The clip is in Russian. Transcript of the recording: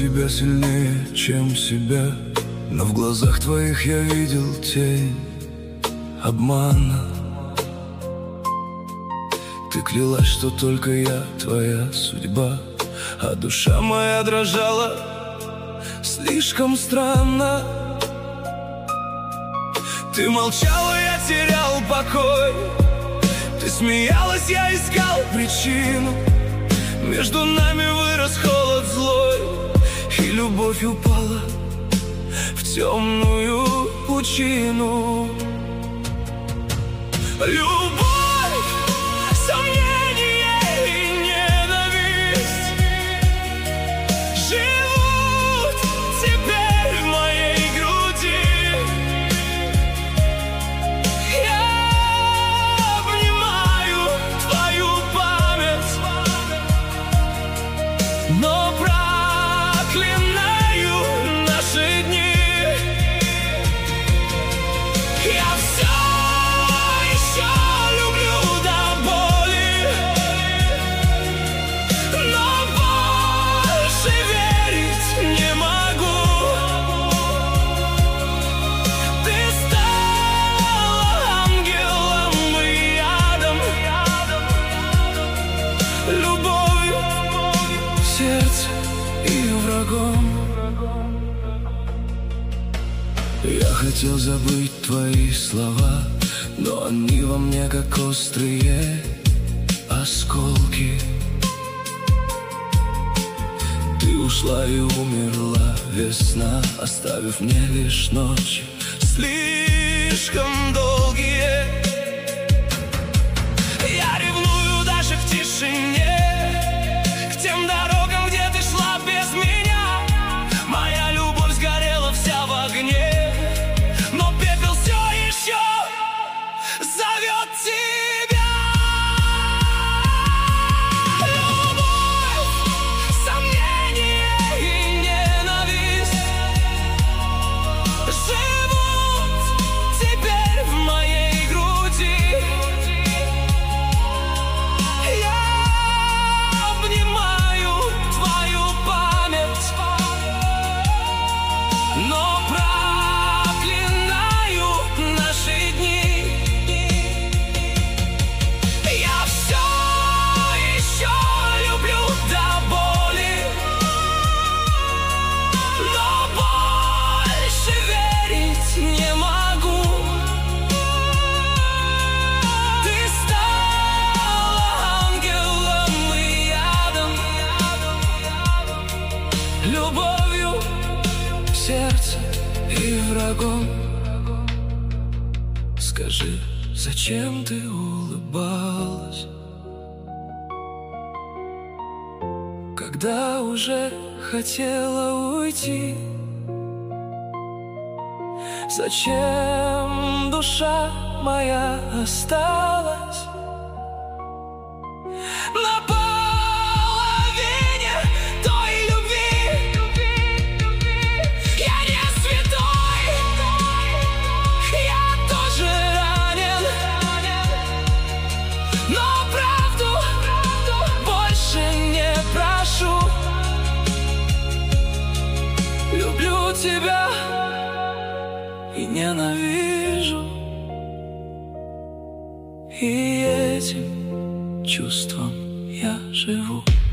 тебя сильнее, чем себя, но в глазах твоих я видел тень обмана. Ты клялась, что только я твоя судьба, а душа моя дрожала слишком странно. Ты молчала, я терял покой. Ты смеялась, я искал причину. Между нами вырос холод злой, и любовь упала в темную пучину. Любовь, сомнение и ненависть живут теперь в моей груди. Я обнимаю твою память, но проклинаю наши дни. Я все еще люблю до боли, но больше верить не могу. Ты стала ангелом и ядом, любовью в сердце и врагом. Я хотел забыть твои слова, но они во мне как острые осколки. Ты ушла и умерла весна, оставив мне лишь ночи слишком долгие. Я ревную даже в тишине к тем дорогам, где ты шла без меня. Моя любовь сгорела вся в огне, но пепел все еще зовет тебя. Любовь, сомнение и ненависть живут теперь в моей груди. Я обнимаю твою память, но проклинаю наши дни. Я все еще люблю до боли, но больше верить не могу. Ты стала ангелом и ядом, любовью в сердце и врагом. Скажи, зачем ты улыбалась, когда уже хотела уйти? Зачем душа моя осталась на половине той любви? Я не святой, я тоже ранен, но правду больше не прошу. Люблю тебя и ненавижу, и этим чувством я живу.